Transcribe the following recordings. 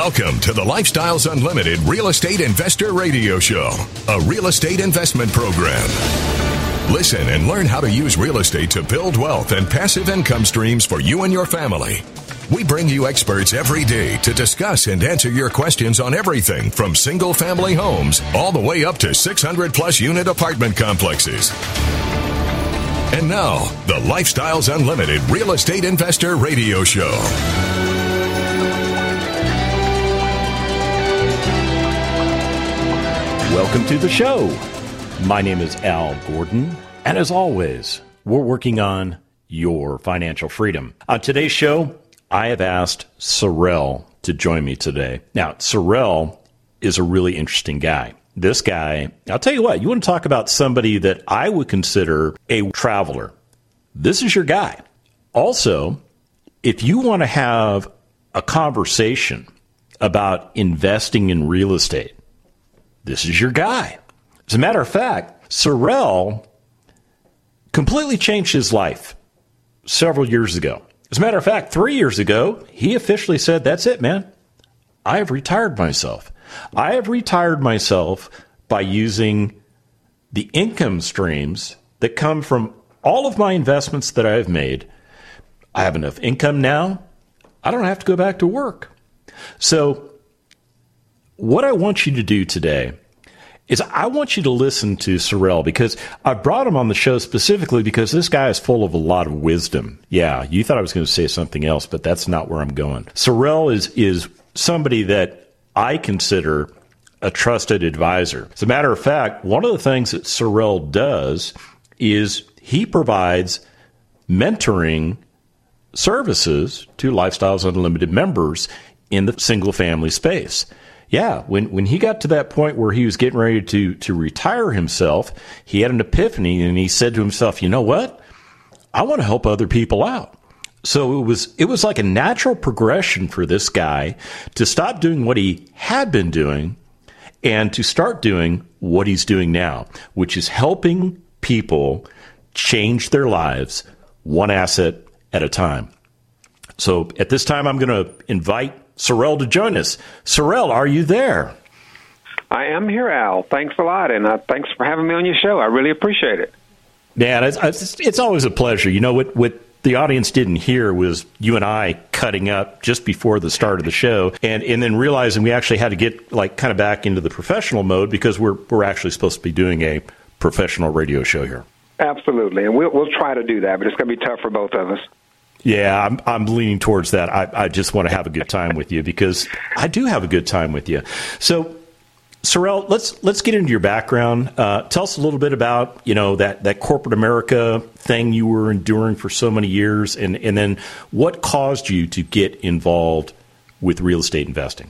Welcome to the Lifestyles Unlimited Real Estate Investor Radio Show, a real estate investment program. Listen and learn how to use real estate to build wealth and passive income streams for you and your family. We bring you experts every day to discuss and answer your questions on everything from single-family homes all the way up to 600-plus unit apartment complexes. And now, the Lifestyles Unlimited Real Estate Investor Radio Show. Welcome to the show. My name is Al Gordon, and as always, we're working on your financial freedom. On today's show, I have asked Sorrel to join me today. Now, Sorrel is a really interesting guy. This guy, I'll tell you what, you want to talk about somebody that I would consider a traveler. This is your guy. Also, if you want to have a conversation about investing in real estate, this is your guy. As a matter of fact, Sorrel completely changed his life several years ago. As a matter of fact, 3 years ago, he officially said, that's it, man. I have retired myself. I have retired myself by using the income streams that come from all of my investments that I have made. I have enough income now. I don't have to go back to work. So what I want you to do today is I want you to listen to Sorrel, because I brought him on the show specifically because this guy is full of a lot of wisdom. Yeah, you thought I was going to say something else, but that's not where I'm going. Sorrel is somebody that I consider a trusted advisor. As a matter of fact, one of the things that Sorrel does is he provides mentoring services to Lifestyles Unlimited members in the single-family space. Yeah, when he got to that point where he was getting ready to retire himself, he had an epiphany, and he said to himself, you know what? I want to help other people out. So it was like a natural progression for this guy to stop doing what he had been doing and to start doing what he's doing now, which is helping people change their lives one asset at a time. So at this time, I'm going to invite Sorrel to join us. Sorrel, are you there? I am here, Al. Thanks a lot, and thanks for having me on your show. I really appreciate it. Yeah, it's always a pleasure. You know, what the audience didn't hear was you and I cutting up just before the start of the show, and then realizing we actually had to get kind of back into the professional mode because we're actually supposed to be doing a professional radio show here. Absolutely, and we'll try to do that, but it's going to be tough for both of us. Yeah, I'm leaning towards that. I just want to have a good time with you because I do have a good time with you. So, Sorrel, let's get into your background. Tell us a little bit about that corporate America thing you were enduring for so many years, and then what caused you to get involved with real estate investing.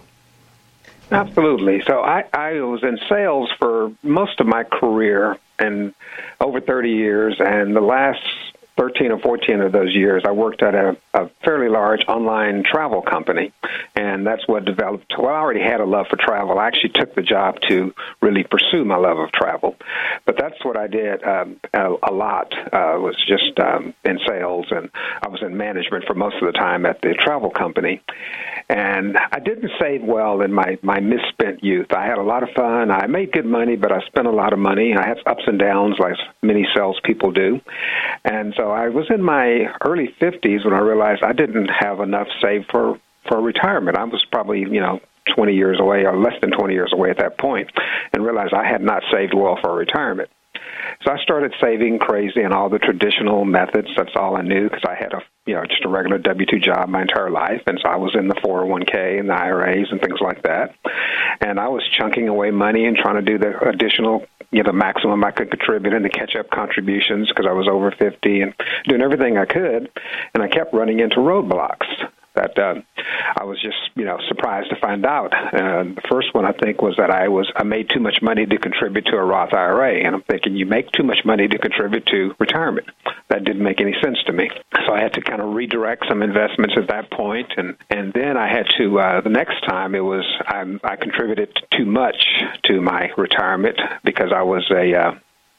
Absolutely. So I was in sales for most of my career and over 30 years, and the last 13 or 14 of those years, I worked at a fairly large online travel company, and that's what developed. Well, I already had a love for travel. I actually took the job to really pursue my love of travel, but that's what I did a lot, was just in sales, and I was in management for most of the time at the travel company. And I didn't save well in my misspent youth. I had a lot of fun. I made good money, but I spent a lot of money. I had ups and downs like many salespeople do. And so I was in my early 50s when I realized I didn't have enough saved for retirement. I was probably, 20 years away or less than 20 years away at that point, and realized I had not saved well for retirement. So I started saving crazy in all the traditional methods. That's all I knew because I had just a regular W-2 job my entire life. And so I was in the 401k and the IRAs and things like that. And I was chunking away money and trying to do the additional, the maximum I could contribute and the catch-up contributions because I was over 50 and doing everything I could. And I kept running into roadblocks that I was just, surprised to find out. The first one, I think, was that I made too much money to contribute to a Roth IRA. And I'm thinking, you make too much money to contribute to retirement. That didn't make any sense to me. So I had to kind of redirect some investments at that point. And then I had to, the next time, I contributed too much to my retirement because I was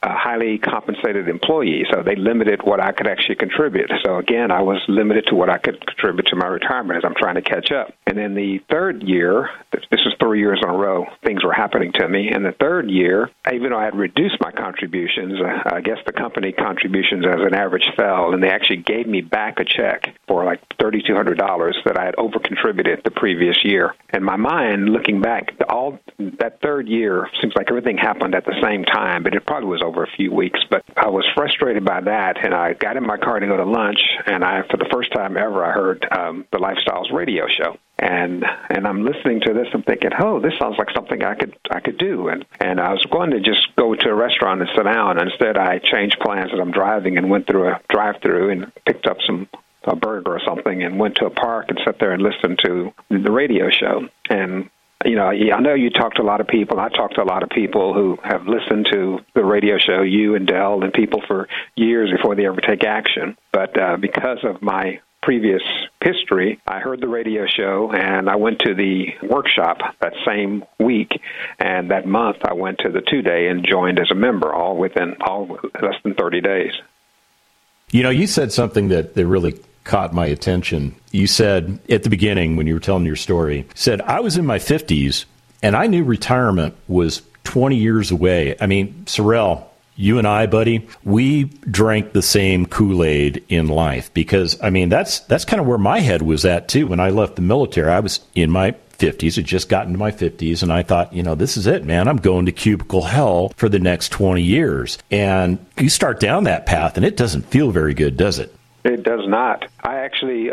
a highly compensated employee, so they limited what I could actually contribute. So again, I was limited to what I could contribute to my retirement as I'm trying to catch up. And then the third year, this was 3 years in a row, things were happening to me. And the third year, even though I had reduced my contributions, I guess the company contributions as an average fell, and they actually gave me back a check for like $3,200 that I had over-contributed the previous year. In my mind, looking back, all that third year seems like everything happened at the same time, but it probably was over a few weeks. But I was frustrated by that, and I got in my car to go to lunch, and for the first time ever, I heard the Lifestyles radio show. And I'm listening to this, I'm thinking, oh, this sounds like something I could do. And I was going to just go to a restaurant and sit down. Instead, I changed plans as I'm driving and went through a drive-through and picked up a burger or something and went to a park and sat there and listened to the radio show. And you know, I know you talk to a lot of people. I talk to a lot of people who have listened to the radio show, you and Del, and people for years before they ever take action. But because of my previous history, I heard the radio show, and I went to the workshop that same week, and that month I went to the 2-day and joined as a member, all within less than 30 days. You know, you said something that really caught my attention. You said at the beginning when you were telling your story, said, I was in my 50s and I knew retirement was 20 years away. I mean, Sorrell, you and I, buddy, we drank the same Kool-Aid in life because, I mean, that's kind of where my head was at, too. When I left the military, I was in my 50s, had just gotten to my 50s, and I thought, you know, this is it, man. I'm going to cubicle hell for the next 20 years. And you start down that path, and it doesn't feel very good, does it? It does not. I actually,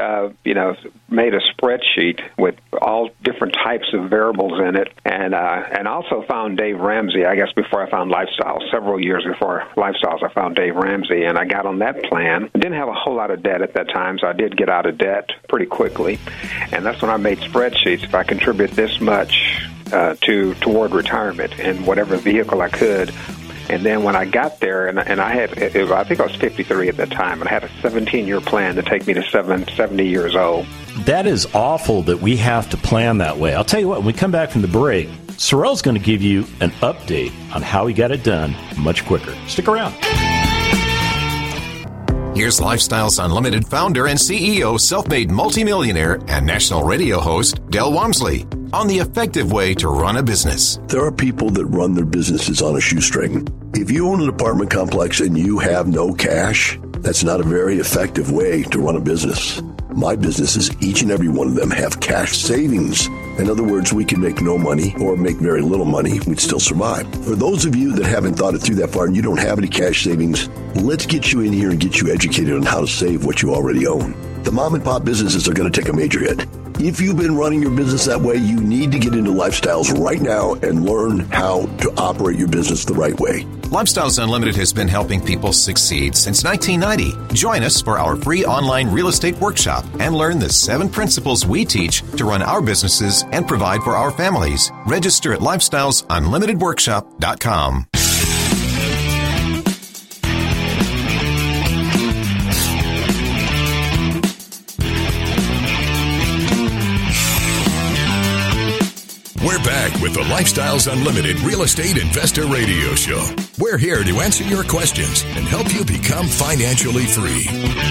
made a spreadsheet with all different types of variables in it, and also found Dave Ramsey. I guess before I found Lifestyles, several years before Lifestyles, I found Dave Ramsey, and I got on that plan. I didn't have a whole lot of debt at that time, so I did get out of debt pretty quickly, and that's when I made spreadsheets. If I contribute this much toward retirement in whatever vehicle I could. And then when I got there, and I had, I think I was 53 at that time, and I had a 17-year plan to take me to 70 years old. That is awful that we have to plan that way. I'll tell you what, when we come back from the break, Sorrell's going to give you an update on how he got it done much quicker. Stick around. Here's Lifestyles Unlimited founder and CEO, self-made multimillionaire, and national radio host, Del Walmsley, on the effective way to run a business. There are people that run their businesses on a shoestring. If you own an apartment complex and you have no cash, that's not a very effective way to run a business. My businesses, each and every one of them, have cash savings. In other words, we can make no money or make very little money. We'd still survive. For those of you that haven't thought it through that far and you don't have any cash savings, let's get you in here and get you educated on how to save what you already own. The mom and pop businesses are going to take a major hit. If you've been running your business that way, you need to get into Lifestyles right now and learn how to operate your business the right way. Lifestyles Unlimited has been helping people succeed since 1990. Join us for our free online real estate workshop and learn the 7 principles we teach to run our businesses and provide for our families. Register at lifestylesunlimitedworkshop.com. We're back with the Lifestyles Unlimited Real Estate Investor Radio Show. We're here to answer your questions and help you become financially free.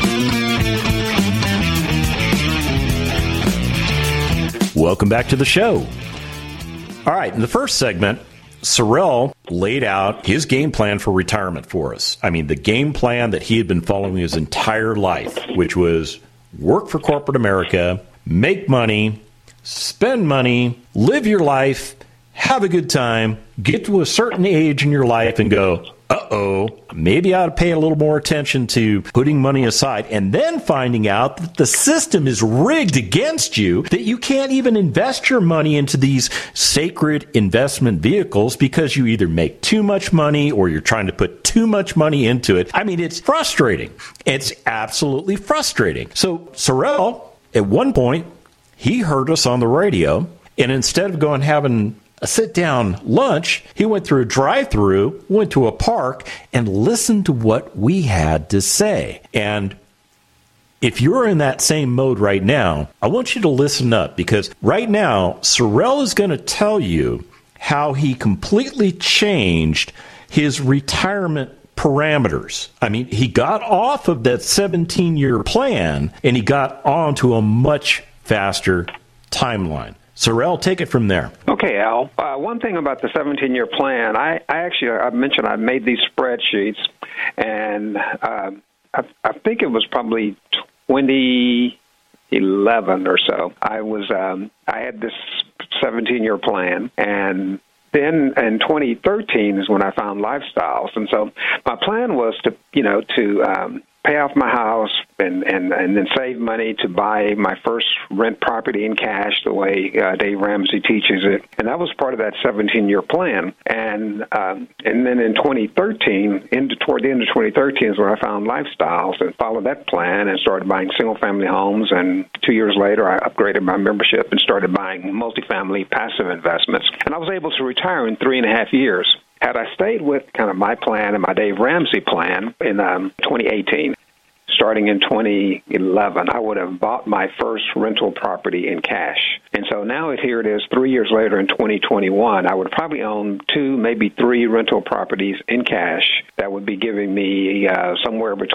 Welcome back to the show. All right, in the first segment, Sorrell laid out his game plan for retirement for us. I mean, the game plan that he had been following his entire life, which was work for corporate America, make money, spend money, live your life, have a good time, get to a certain age in your life and go, maybe I ought to pay a little more attention to putting money aside, and then finding out that the system is rigged against you, that you can't even invest your money into these sacred investment vehicles because you either make too much money or you're trying to put too much money into it. I mean, it's frustrating. It's absolutely frustrating. So Sorrell, at one point, he heard us on the radio, and instead of going having a sit-down lunch, he went through a drive-through, went to a park, and listened to what we had to say. And if you're in that same mode right now, I want you to listen up, because right now, Sorrell is going to tell you how he completely changed his retirement parameters. I mean, he got off of that 17-year plan and he got onto a much faster timeline. Sorrell, take it from there. Okay, Al. One thing about the 17-year plan, I mentioned I made these spreadsheets, and I think it was probably 2011 or so. I had this 17-year plan, and then in 2013 is when I found Lifestyles, and so my plan was to pay off my house and then save money to buy my first rent property in cash, the way Dave Ramsey teaches it, and that was part of that 17-year plan. And then in 2013, toward the end of 2013 is when I found Lifestyles and followed that plan and started buying single-family homes. And 2 years later, I upgraded my membership and started buying multifamily passive investments. And I was able to retire in 3.5 years. Had I stayed with kind of my plan and my Dave Ramsey plan in 2018, starting in 2011, I would have bought my first rental property in cash. And so now here it is, 3 years later in 2021, I would probably own 2, maybe 3 rental properties in cash that would be giving me somewhere around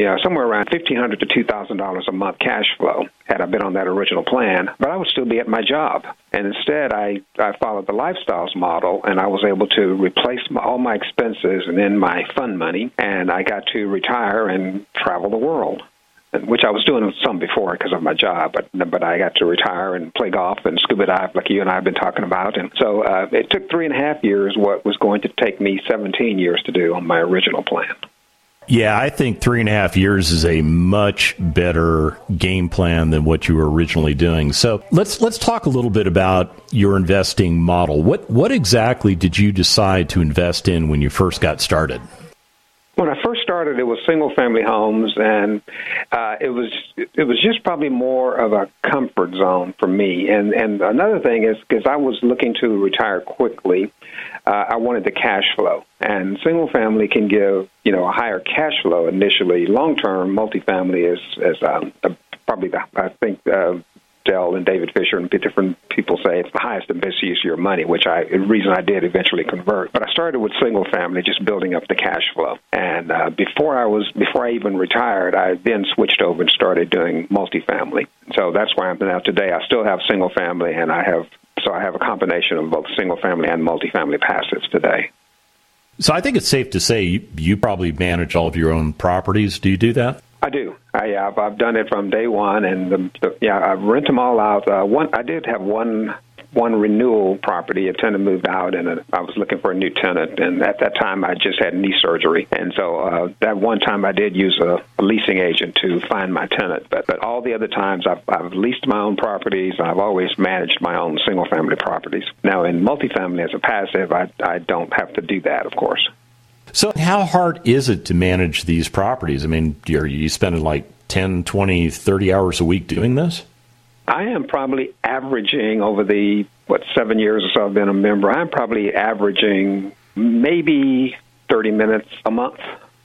$1,500 to $2,000 a month cash flow had I been on that original plan, but I would still be at my job. And instead, I followed the Lifestyles model, and I was able to replace all my expenses and then my fund money, and I got to retire and travel the world, which I was doing some before because of my job, but I got to retire and play golf and scuba dive like you and I have been talking about. And so it took 3.5 years what was going to take me 17 years to do on my original plan. Yeah, I think 3.5 years is a much better game plan than what you were originally doing. So let's talk a little bit about your investing model. What exactly did you decide to invest in when you first got started? When I first started, it was single-family homes, and it was just probably more of a comfort zone for me. And another thing is because I was looking to retire quickly, I wanted the cash flow. And single-family can give a higher cash flow initially. Long-term, multifamily is probably I think Dell and David Fisher and different people say it's the highest and best use of your money, which the reason I did eventually convert. But I started with single family, just building up the cash flow. And before I even retired, I then switched over and started doing multifamily. So that's why I'm now today. I still have single family, and I have a combination of both single family and multifamily passives today. So I think it's safe to say you probably manage all of your own properties. Do you do that? I do. I've done it from day one, and I rent them all out. I did have one renewal property. A tenant moved out, and I was looking for a new tenant. And at that time, I just had knee surgery, and so that one time I did use a leasing agent to find my tenant. But all the other times, I've leased my own properties. I've always managed my own single-family properties. Now, in multifamily as a passive, I don't have to do that, of course. So how hard is it to manage these properties? I mean, are you spending like 10, 20, 30 hours a week doing this? I am probably averaging over the, 7 years or so I've been a member, I'm probably averaging maybe 30 minutes a month.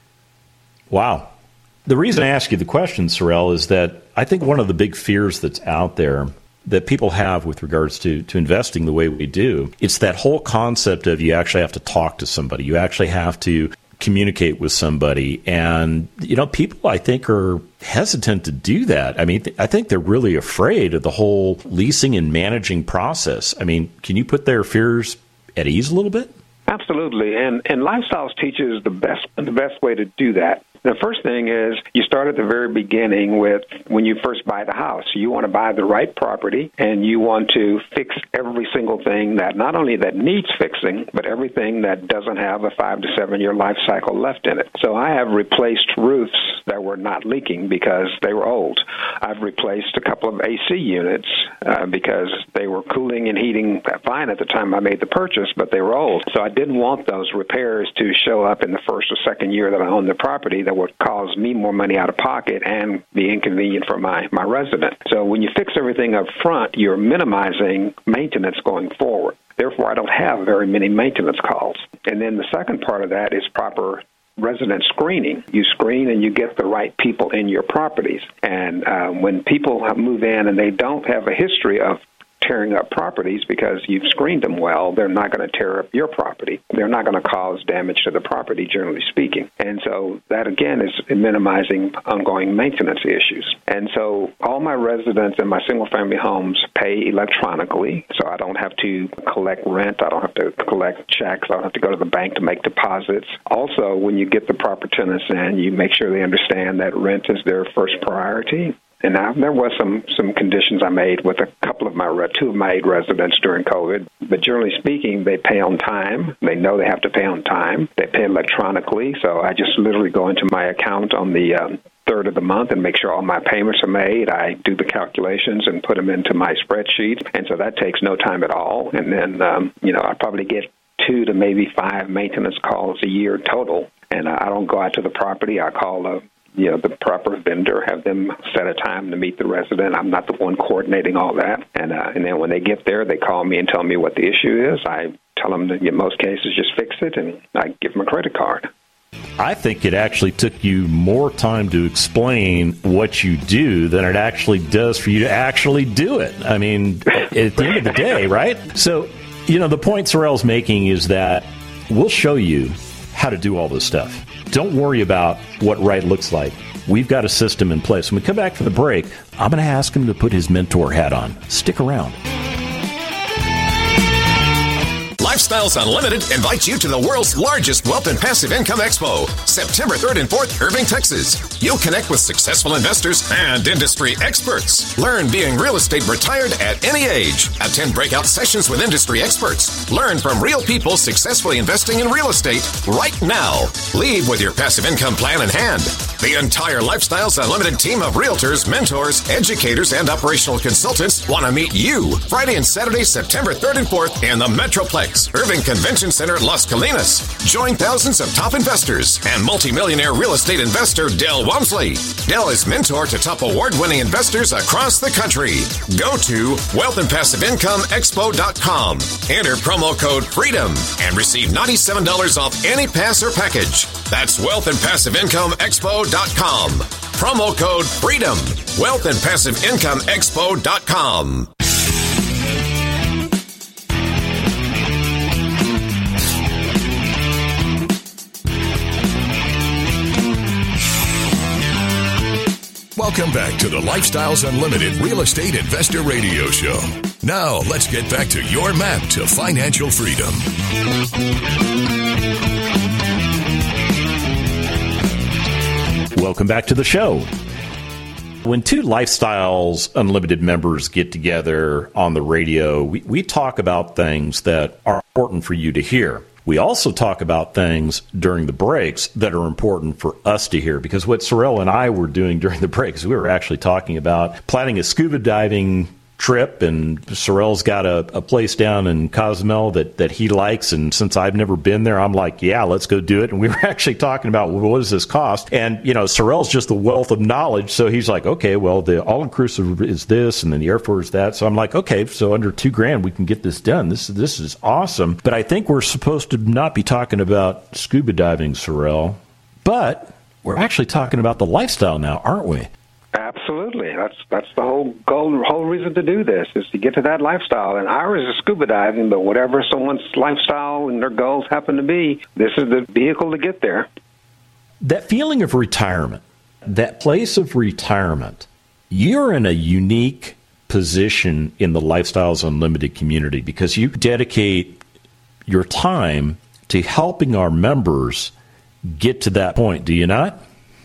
Wow. The reason I ask you the question, Sorrell, is that I think one of the big fears that's out there that people have with regards to investing the way we do, it's that whole concept of you actually have to talk to somebody. You actually have to communicate with somebody. And, people, I think, are hesitant to do that. I mean, I think they're really afraid of the whole leasing and managing process. I mean, can you put their fears at ease a little bit? Absolutely. And Lifestyles teaches the best way to do that. The first thing is you start at the very beginning with when you first buy the house. You want to buy the right property, and you want to fix every single thing that not only that needs fixing, but everything that doesn't have a 5 to 7 year life cycle left in it. So I have replaced roofs that were not leaking because they were old. I've replaced a couple of AC units because they were cooling and heating fine at the time I made the purchase, but they were old. So I didn't want those repairs to show up in the first or second year that I owned the property that would cause me more money out of pocket and be inconvenient for my resident. So when you fix everything up front, you're minimizing maintenance going forward. Therefore, I don't have very many maintenance calls. And then the second part of that is proper resident screening. You screen and you get the right people in your properties. And when people move in and they don't have a history of tearing up properties because you've screened them well, they're not going to tear up your property. They're not going to cause damage to the property, generally speaking. And so that, again, is minimizing ongoing maintenance issues. And so all my residents in my single-family homes pay electronically, so I don't have to collect rent. I don't have to collect checks. I don't have to go to the bank to make deposits. Also, when you get the proper tenants in, you make sure they understand that rent is their first priority. And there was some conditions I made with a couple of two of my 8 residents during COVID. But generally speaking, they pay on time. They know they have to pay on time. They pay electronically. So I just literally go into my account on the third of the month and make sure all my payments are made. I do the calculations and put them into my spreadsheet. And so that takes no time at all. And then, I probably get 2 to maybe 5 maintenance calls a year total. And I don't go out to the property. I call the proper vendor, have them set a time to meet the resident. I'm not the one coordinating all that. And then when they get there, they call me and tell me what the issue is. I tell them that in most cases, just fix it, and I give them a credit card. I think it actually took you more time to explain what you do than it actually does for you to actually do it. I mean, at the end of the day, right? So, the point Sorrell's making is that we'll show you how to do all this stuff. Don't worry about what right looks like. We've got a system in place. When we come back from the break, I'm going to ask him to put his mentor hat on. Stick around. Lifestyles Unlimited invites you to the world's largest wealth and passive income expo, September 3rd and 4th, Irving, Texas. You'll connect with successful investors and industry experts. Learn being real estate retired at any age. Attend breakout sessions with industry experts. Learn from real people successfully investing in real estate right now. Leave with your passive income plan in hand. The entire Lifestyles Unlimited team of realtors, mentors, educators, and operational consultants want to meet you Friday and Saturday, September 3rd and 4th in the Metroplex, Irving Convention Center, Las Colinas. Join thousands of top investors and multimillionaire real estate investor Del Walmsley. Del is mentor to top award-winning investors across the country. Go to wealthandpassiveincomeexpo.com. Enter promo code FREEDOM and receive $97 off any pass or package. That's wealthandpassiveincomeexpo.com. Promo code FREEDOM. wealthandpassiveincomeexpo.com. Welcome back to the Lifestyles Unlimited Real Estate Investor Radio Show. Now, let's get back to your map to financial freedom. Welcome back to the show. When 2 Lifestyles Unlimited members get together on the radio, we talk about things that are important for you to hear. We also talk about things during the breaks that are important for us to hear, because what Sorrell and I were doing during the breaks, we were actually talking about planning a scuba diving trip, and Sorrell's got a place down in Cozumel that he likes, and since I've never been there, I'm like, yeah, let's go do it. And we were actually talking about, well, what does this cost? And, Sorrell's just a wealth of knowledge, so he's like, okay, well, the all-inclusive is this, and then the airfare is that. So I'm like, okay, so under $2,000 we can get this done. This is awesome. But I think we're supposed to not be talking about scuba diving, Sorrell, but we're actually talking about the lifestyle now, aren't we? Absolutely. That's the whole goal, the whole reason to do this is to get to that lifestyle. And ours is scuba diving, but whatever someone's lifestyle and their goals happen to be, this is the vehicle to get there. That feeling of retirement, that place of retirement, you're in a unique position in the Lifestyles Unlimited community because you dedicate your time to helping our members get to that point, do you not?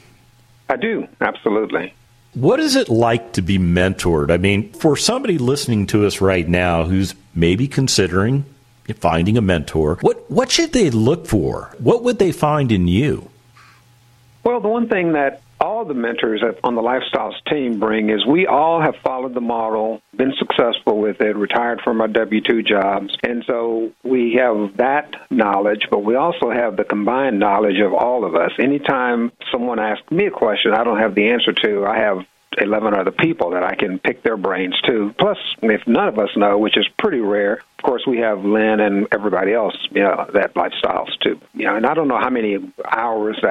I do, absolutely. What is it like to be mentored? I mean, for somebody listening to us right now who's maybe considering finding a mentor, what should they look for? What would they find in you? Well, the one thing that all the mentors on the Lifestyles team bring is we all have followed the model, been successful with it, retired from our W-2 jobs. And so we have that knowledge, but we also have the combined knowledge of all of us. Anytime someone asks me a question I don't have the answer to, I have 11 other people that I can pick their brains to. Plus, if none of us know, which is pretty rare, of course, we have Lynn and everybody else, that Lifestyles too. And I don't know how many hours that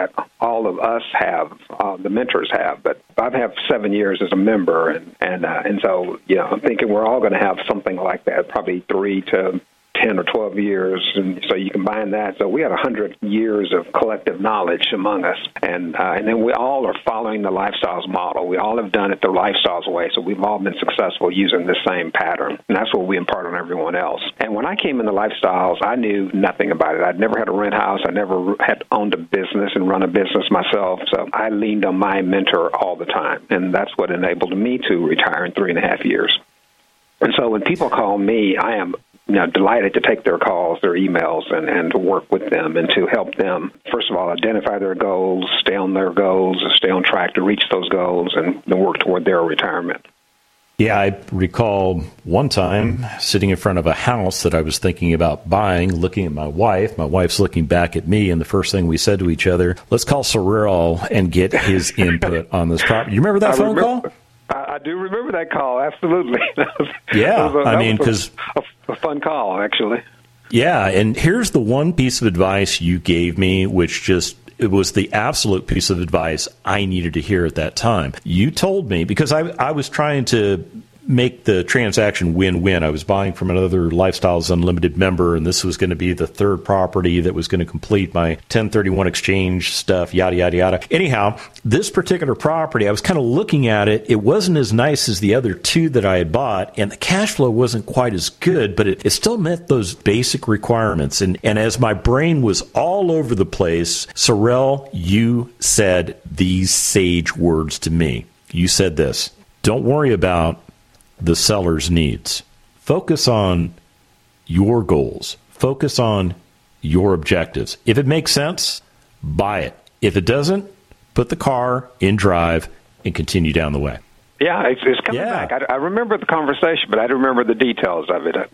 all of us have, the mentors have, but I've had 7 years as a member, and so, I'm thinking we're all going to have something like that, probably 3 to 10 or 12 years, and so you combine that. So we had 100 years of collective knowledge among us, and then we all are following the Lifestyles model. We all have done it the Lifestyles way, so we've all been successful using the same pattern, and that's what we impart on everyone else. And when I came into Lifestyles, I knew nothing about it. I'd never had a rent house. I never had owned a business and run a business myself, so I leaned on my mentor all the time, and that's what enabled me to retire in 3.5 years. And so when people call me, I am delighted to take their calls, their emails, and to work with them and to help them, first of all, identify their goals, stay on their goals, stay on track to reach those goals, and work toward their retirement. Yeah, I recall one time sitting in front of a house that I was thinking about buying, looking at my wife. My wife's looking back at me, and the first thing we said to each other, let's call Sorrell and get his input on this property. You remember that phone call? I do remember that call, absolutely. Yeah, because a fun call, actually. Yeah, and here's the one piece of advice you gave me, which it was the absolute piece of advice I needed to hear at that time. You told me, because I was trying to make the transaction win-win. I was buying from another Lifestyles Unlimited member, and this was going to be the third property that was going to complete my 1031 exchange stuff, yada, yada, yada. Anyhow, this particular property, I was kind of looking at it. It wasn't as nice as the other two that I had bought, and the cash flow wasn't quite as good, but it still met those basic requirements. And as my brain was all over the place, Sorrell, you said these sage words to me. You said this: don't worry about the seller's needs. Focus on your goals. Focus on your objectives. If it makes sense, buy it. If it doesn't, put the car in drive and continue down the way. Yeah, it's coming back. I remember the conversation, but I don't remember the details of it.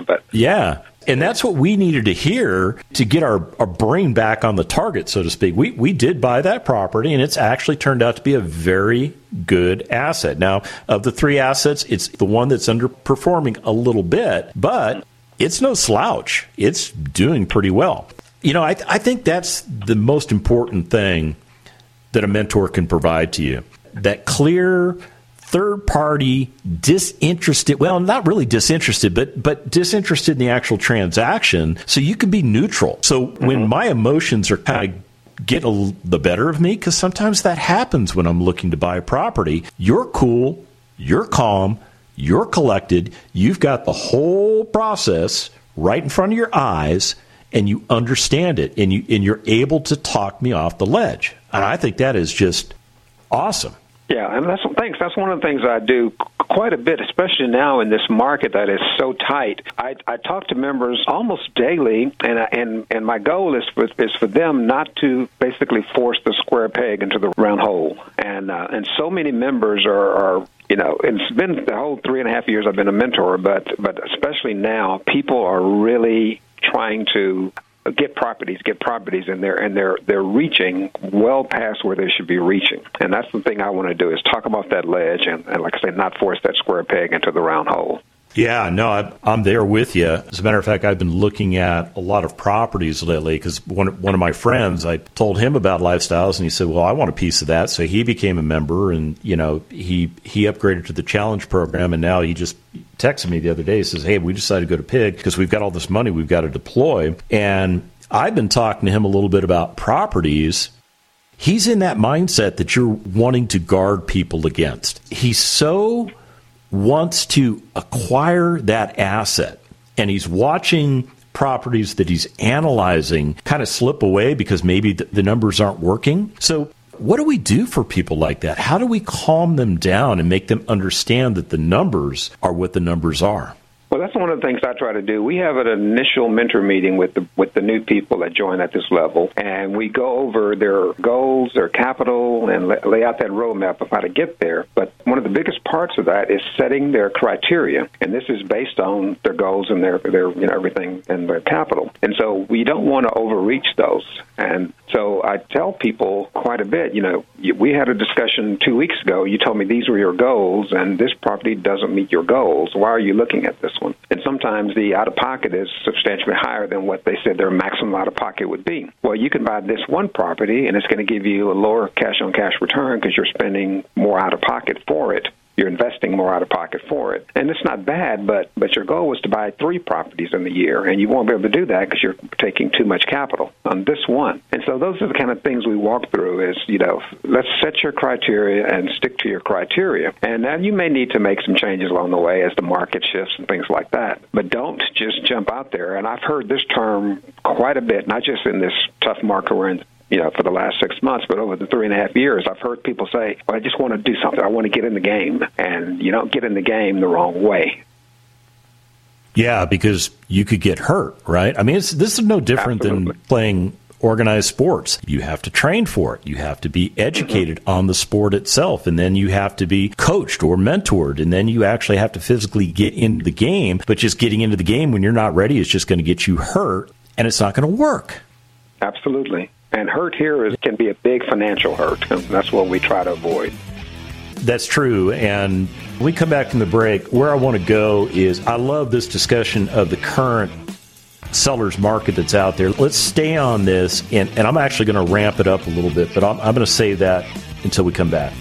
Yeah. And that's what we needed to hear to get our brain back on the target, so to speak. We did buy that property, and it's actually turned out to be a very good asset. Now, of the three assets, it's the one that's underperforming a little bit, but it's no slouch. It's doing pretty well. I think that's the most important thing that a mentor can provide to you. That clear, third-party, disinterested, well, not really disinterested, but disinterested in the actual transaction, so you can be neutral. So when my emotions are kind of get the better of me, because sometimes that happens when I'm looking to buy a property, you're cool, you're calm, you're collected, you've got the whole process right in front of your eyes, and you understand it, and you're able to talk me off the ledge. And I think that is just awesome. Yeah, and thanks. That's one of the things I do quite a bit, especially now in this market that is so tight. I talk to members almost daily, and my goal is for them not to basically force the square peg into the round hole. And so many members are it's been the whole 3.5 years I've been a mentor, but especially now, people are really trying to get properties, and they're reaching well past where they should be reaching. And that's the thing I want to do, is talk about that ledge and like I say, not force that square peg into the round hole. Yeah, no, I'm there with you. As a matter of fact, I've been looking at a lot of properties lately because one of my friends, I told him about Lifestyles, and he said, well, I want a piece of that. So he became a member, and, he upgraded to the Challenge program, and now he just texted me the other day. He says, hey, we decided to go to PIG because we've got all this money we've got to deploy. And I've been talking to him a little bit about properties. He's in that mindset that you're wanting to guard people against. He's so wants to acquire that asset, and he's watching properties that he's analyzing kind of slip away because maybe the numbers aren't working. So what do we do for people like that? How do we calm them down and make them understand that the numbers are what the numbers are? Well, that's one of the things I try to do. We have an initial mentor meeting with the new people that join at this level, and we go over their goals, their capital, and lay out that roadmap of how to get there. But one of the biggest parts of that is setting their criteria, and this is based on their goals and their everything and their capital. And so we don't want to overreach those. And so I tell people quite a bit, we had a discussion 2 weeks ago. You told me these were your goals, and this property doesn't meet your goals. Why are you looking at this one. And sometimes the out-of-pocket is substantially higher than what they said their maximum out-of-pocket would be. Well, you can buy this one property, and it's going to give you a lower cash-on-cash return because you're spending more out-of-pocket for it. You're investing more out of pocket for it. And it's not bad, but your goal was to buy 3 properties in the year, and you won't be able to do that because you're taking too much capital on this one. And so those are the kind of things we walk through is, let's set your criteria and stick to your criteria. And now you may need to make some changes along the way as the market shifts and things like that. But don't just jump out there. And I've heard this term quite a bit, not just in this tough market we're in, for the last 6 months, but over the 3.5 years, I've heard people say, well, I just want to do something. I want to get in the game. And you don't get in the game the wrong way. Yeah, because you could get hurt, right? I mean, this is no different Absolutely. than playing organized sports. You have to train for it. You have to be educated on the sport itself, and then you have to be coached or mentored, and then you actually have to physically get into the game. But just getting into the game when you're not ready is just going to get you hurt, and it's not going to work. Absolutely. And hurt here can be a big financial hurt, and that's what we try to avoid. That's true. And when we come back from the break, where I want to go is I love this discussion of the current seller's market that's out there. Let's stay on this, and I'm actually going to ramp it up a little bit, but I'm going to save that until we come back.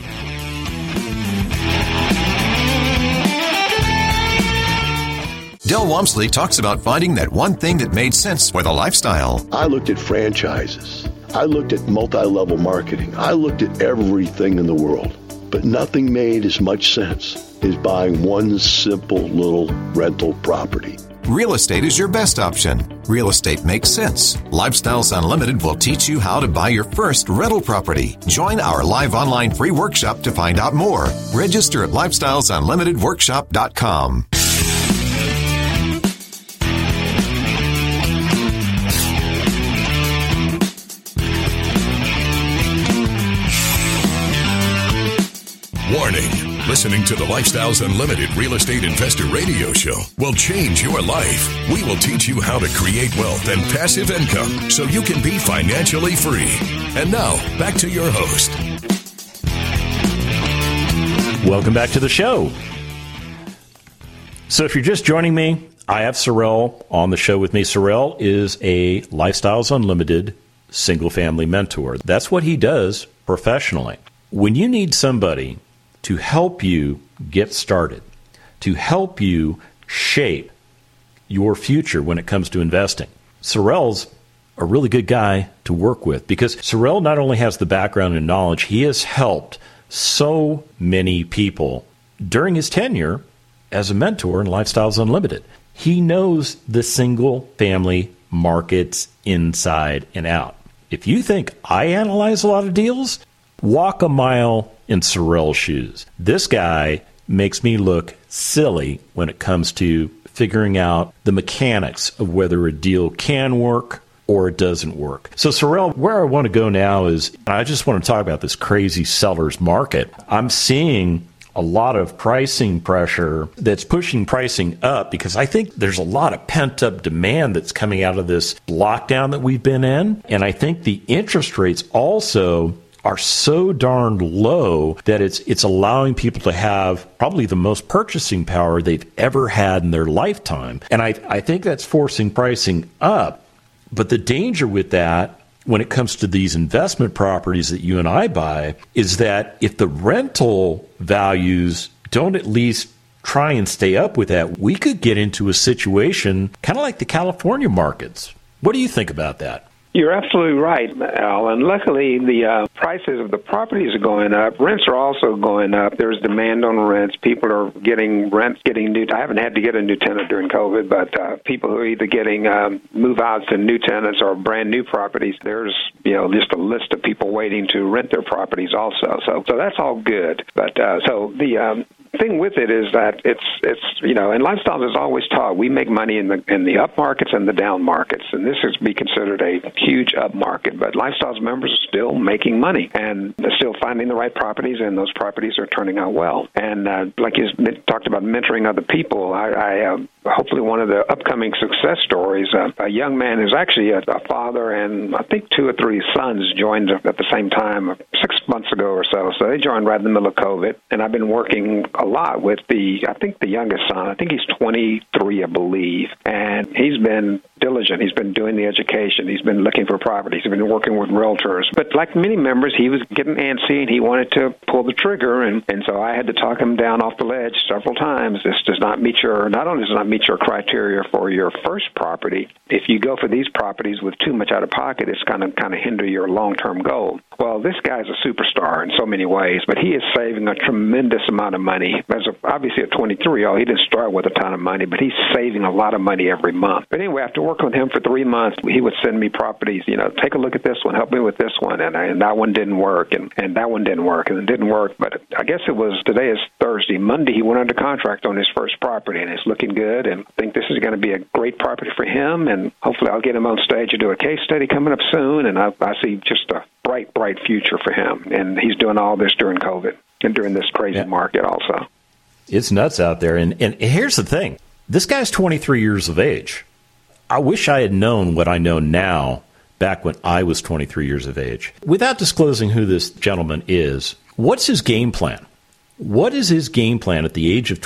Del Walmsley talks about finding that one thing that made sense for the lifestyle. I looked at franchises. I looked at multi-level marketing. I looked at everything in the world. But nothing made as much sense as buying one simple little rental property. Real estate is your best option. Real estate makes sense. Lifestyles Unlimited will teach you how to buy your first rental property. Join our live online free workshop to find out more. Register at lifestylesunlimitedworkshop.com. Warning. Listening to the Lifestyles Unlimited Real Estate Investor Radio Show will change your life. We will teach you how to create wealth and passive income so you can be financially free. And now, back to your host. Welcome back to the show. So if you're just joining me, I have Sorrell on the show with me. Sorrell is a Lifestyles Unlimited single-family mentor. That's what he does professionally. When you need somebody to help you get started, to help you shape your future when it comes to investing, Sorrell's a really good guy to work with because Sorrell not only has the background and knowledge, he has helped so many people during his tenure as a mentor in Lifestyles Unlimited. He knows the single-family markets inside and out. If you think I analyze a lot of deals, walk a mile in Sorrell's shoes. This guy makes me look silly when it comes to figuring out the mechanics of whether a deal can work or it doesn't work. So Sorrell, where I want to go now is I just want to talk about this crazy seller's market. I'm seeing a lot of pricing pressure that's pushing pricing up because I think there's a lot of pent-up demand that's coming out of this lockdown that we've been in. And I think the interest rates also are so darn low that it's allowing people to have probably the most purchasing power they've ever had in their lifetime. And I think that's forcing pricing up. But the danger with that when it comes to these investment properties that you and I buy is that if the rental values don't at least try and stay up with that, we could get into a situation kind of like the California markets. What do you think about that? You're absolutely right, Al. And luckily, the prices of the properties are going up. Rents are also going up. There's demand on rents. People are getting rents, getting new. I haven't had to get a new tenant during COVID, but people who are either getting move-outs and new tenants or brand new properties, there's just a list of people waiting to rent their properties also. So that's all good. But so the thing with it is that it's and Lifestyles is always taught we make money in the up markets and the down markets, and this is be considered a huge up market. But Lifestyles members are still making money and they're still finding the right properties, and those properties are turning out well. And like you talked about mentoring other people, I hopefully one of the upcoming success stories, a young man who's actually a father and I think 2 or 3 sons joined at the same time, a months ago or so. So they joined right in the middle of COVID, and I've been working a lot with the youngest son. I think he's 23, I believe, and he's been diligent. He's been doing the education. He's been looking for properties. He's been working with realtors. But like many members, he was getting antsy, and he wanted to pull the trigger, and so I had to talk him down off the ledge several times. This does not meet not only does not meet your criteria for your first property, if you go for these properties with too much out of pocket, it's kind of hinder your long-term goal. Well, this guy's a superstar in so many ways, but he is saving a tremendous amount of money. Obviously, at 23, he didn't start with a ton of money, but he's saving a lot of money every month. But anyway, after working with him for 3 months, he would send me properties, take a look at this one, help me with this one, and that one didn't work, and that one didn't work, and it didn't work. But I guess today is Thursday. Monday, he went under contract on his first property, and it's looking good, and I think this is going to be a great property for him, and hopefully I'll get him on stage and do a case study coming up soon, and I see just a bright future for him. And he's doing all this during COVID and during this crazy market also. It's nuts out there. And here's the thing. This guy's 23 years of age. I wish I had known what I know now back when I was 23 years of age. Without disclosing who this gentleman is, what's his game plan? What is his game plan at the age of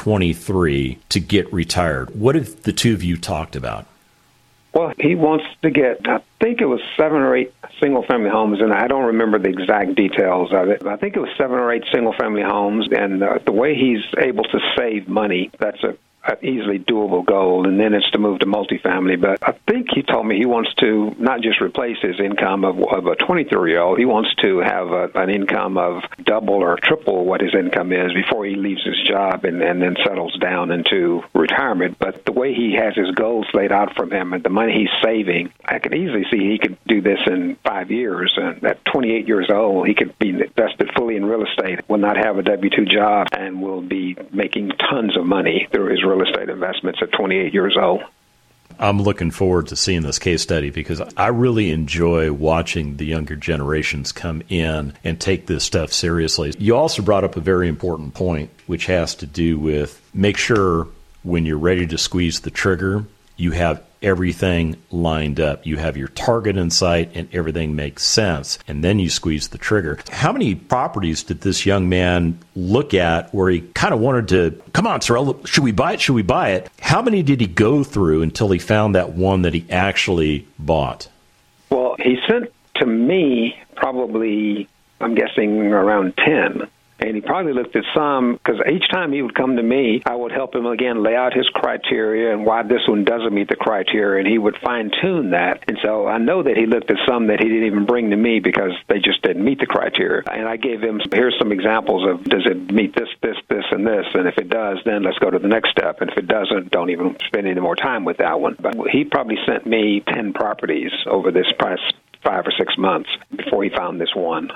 23 to get retired? What have the two of you talked about? Well, he wants to get, I think it was 7 or 8 single-family homes, and I don't remember the exact details of it. I think it was 7 or 8 single-family homes, and the way he's able to save money, that's an easily doable goal, and then it's to move to multifamily. But I think he told me he wants to not just replace his income of a 23-year-old, he wants to have an income of double or triple what his income is before he leaves his job and then settles down into retirement. But the way he has his goals laid out from him and the money he's saving, I could easily see he could do this in 5 years. And at 28 years old, he could be invested fully in real estate, will not have a W-2 job, and will be making tons of money through his real estate investments at 28 years old. I'm looking forward to seeing this case study because I really enjoy watching the younger generations come in and take this stuff seriously. You also brought up a very important point, which has to do with make sure when you're ready to squeeze the trigger, you have everything lined up. You have your target in sight and everything makes sense. And then you squeeze the trigger. How many properties did this young man look at where he kind of wanted to, come on, Sorrell, should we buy it? Should we buy it? How many did he go through until he found that one that he actually bought? Well, he sent to me probably, I'm guessing, around 10. And he probably looked at some, because each time he would come to me, I would help him again lay out his criteria and why this one doesn't meet the criteria, and he would fine-tune that. And so I know that he looked at some that he didn't even bring to me because they just didn't meet the criteria. And I gave him, here's some examples of, does it meet this, and this? And if it does, then let's go to the next step. And if it doesn't, don't even spend any more time with that one. But he probably sent me 10 properties over this past 5 or 6 months before he found this one.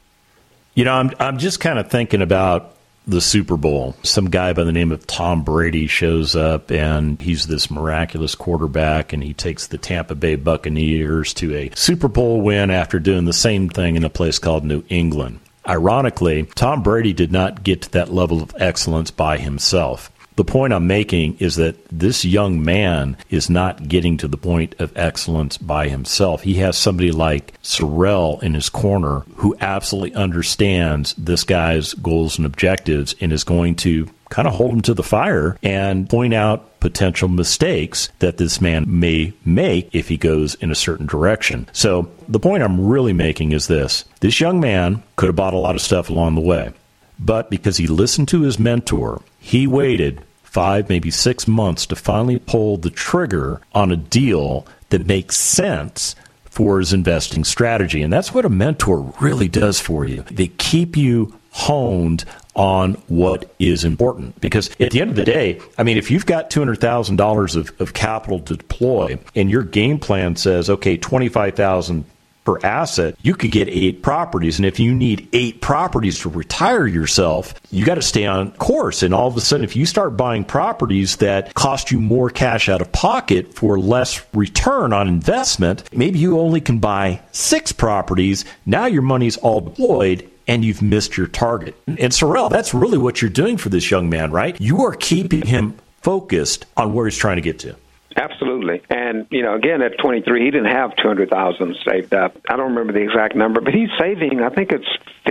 You know, I'm just kind of thinking about the Super Bowl. Some guy by the name of Tom Brady shows up, and he's this miraculous quarterback, and he takes the Tampa Bay Buccaneers to a Super Bowl win after doing the same thing in a place called New England. Ironically, Tom Brady did not get to that level of excellence by himself. The point I'm making is that this young man is not getting to the point of excellence by himself. He has somebody like Sorrell in his corner who absolutely understands this guy's goals and objectives and is going to kind of hold him to the fire and point out potential mistakes that this man may make if he goes in a certain direction. So the point I'm really making is this. This young man could have bought a lot of stuff along the way. But because he listened to his mentor, he waited 5, maybe 6 months to finally pull the trigger on a deal that makes sense for his investing strategy. And that's what a mentor really does for you. They keep you honed on what is important. Because at the end of the day, I mean, if you've got $200,000 of capital to deploy and your game plan says, okay, $25,000 per asset, you could get 8 properties. And if you need 8 properties to retire yourself, you got to stay on course. And all of a sudden, if you start buying properties that cost you more cash out of pocket for less return on investment, maybe you only can buy 6 properties. Now your money's all deployed and you've missed your target. And Sorrell, that's really what you're doing for this young man, right? You are keeping him focused on where he's trying to get to. Absolutely. And, you know, again, at 23, he didn't have $200,000 saved up. I don't remember the exact number, but he's saving, I think it's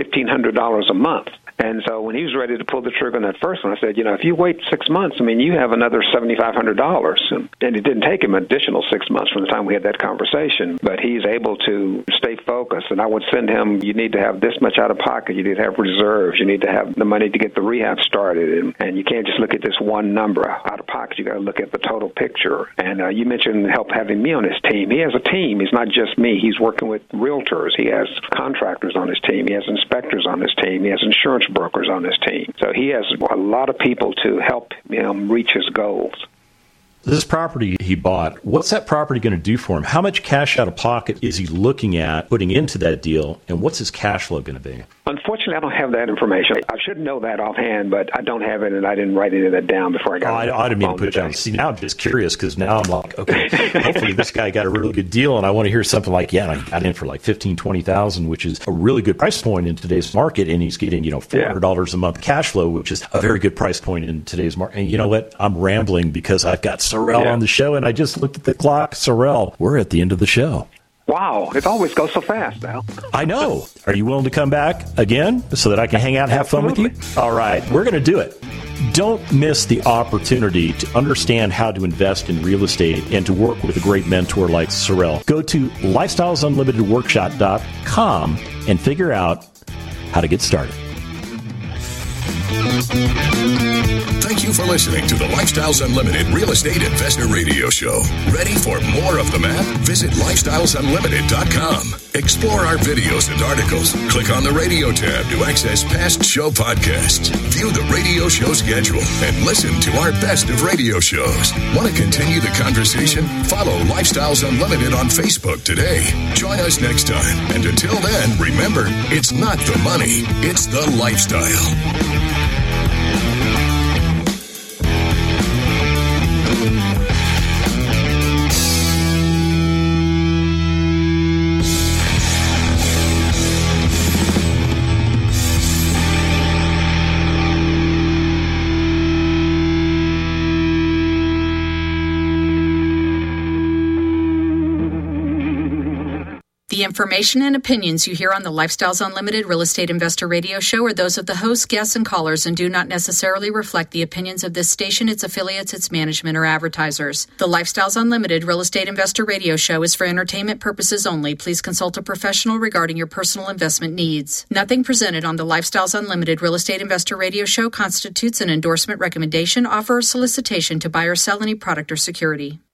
$1,500 a month. And so when he was ready to pull the trigger on that first one, I said, if you wait 6 months, you have another $7,500. And it didn't take him an additional 6 months from the time we had that conversation. But he's able to stay focused. And I would send him, you need to have this much out of pocket. You need to have reserves. You need to have the money to get the rehab started. And you can't just look at this one number out of pocket. You got to look at the total picture. And you mentioned help having me on his team. He has a team. He's not just me. He's working with realtors. He has contractors on his team. He has inspectors on his team. He has insurance brokers on his team. So he has a lot of people to help him reach his goals. This property he bought, what's that property going to do for him? How much cash out of pocket is he looking at putting into that deal, and what's his cash flow going to be? Unfortunately, I don't have that information. I should know that offhand, but I don't have it, and I didn't write any of that down before I got it. I didn't mean to put it down. See, now I'm just curious, because now I'm like, okay, hopefully this guy got a really good deal, and I want to hear something like, I got in for like $15,000, $20,000, which is a really good price point in today's market, and he's getting, $400 a month cash flow, which is a very good price point in today's market. And you know what? I'm rambling because I've got Sorrell on the show, and I just looked at the clock. Sorrell, we're at the end of the show. Wow, it always goes so fast now. I know. Are you willing to come back again so that I can hang out and have fun with you? All right, we're going to do it. Don't miss the opportunity to understand how to invest in real estate and to work with a great mentor like Sorrell. Go to lifestylesunlimitedworkshop.com and figure out how to get started. Thank you for listening to the Lifestyles Unlimited Real Estate Investor Radio Show. Ready for more of the map? Visit lifestylesunlimited.com. Explore our videos and articles. Click on the radio tab to access past show podcasts. View the radio show schedule and listen to our best of radio shows. Want to continue the conversation? Follow Lifestyles Unlimited on Facebook today. Join us next time. And until then, remember, it's not the money, it's the lifestyle. The information and opinions you hear on the Lifestyles Unlimited Real Estate Investor Radio Show are those of the hosts, guests, and callers and do not necessarily reflect the opinions of this station, its affiliates, its management, or advertisers. The Lifestyles Unlimited Real Estate Investor Radio Show is for entertainment purposes only. Please consult a professional regarding your personal investment needs. Nothing presented on the Lifestyles Unlimited Real Estate Investor Radio Show constitutes an endorsement, recommendation, offer, or solicitation to buy or sell any product or security.